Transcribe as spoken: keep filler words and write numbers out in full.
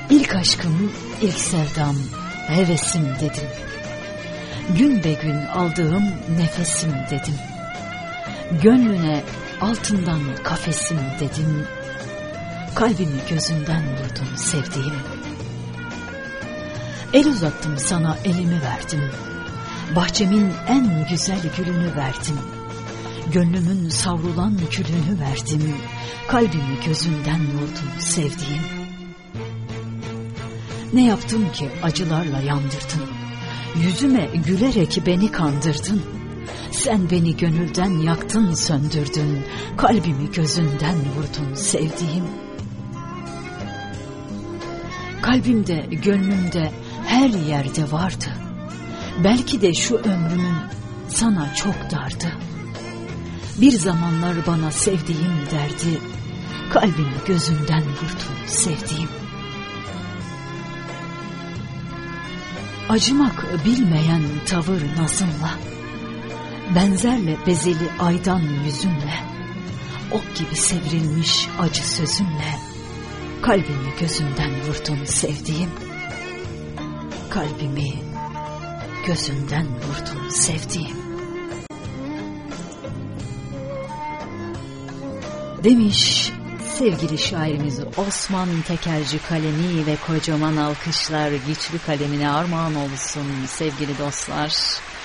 İlk aşkım, ilk sevdam, hevesim dedim. Gün be gün aldığım nefesim dedim. Gönlüne altından kafesim dedim. Kalbimi gözünden vurdum sevdiğim. El uzattım sana, elimi verdim. Bahçemin en güzel gülünü verdim. Gönlümün savrulan külünü verdim. Kalbimi gözünden vurdum sevdiğim. Ne yaptım ki acılarla yandırdın? Yüzüme gülerek beni kandırdın. Sen beni gönülden yaktın, söndürdün. Kalbimi gözünden vurdun sevdiğim. Kalbimde, gönlümde, her yerde vardı. Belki de şu ömrümün sana çok dardı. Bir zamanlar bana sevdiğim derdi. Kalbimi gözünden vurdun sevdiğim. Acımak bilmeyen tavır nazınla, benzerle bezeli aydan yüzünle, ok gibi sevrilmiş acı sözünle, kalbimi gözünden vurdun sevdiğim. Kalbimi gözünden vurdun sevdiğim. Demiş sevgili şairimiz Osman Tekelci. Kalemi ve kocaman alkışlar güçlü kalemine armağan olsun sevgili dostlar.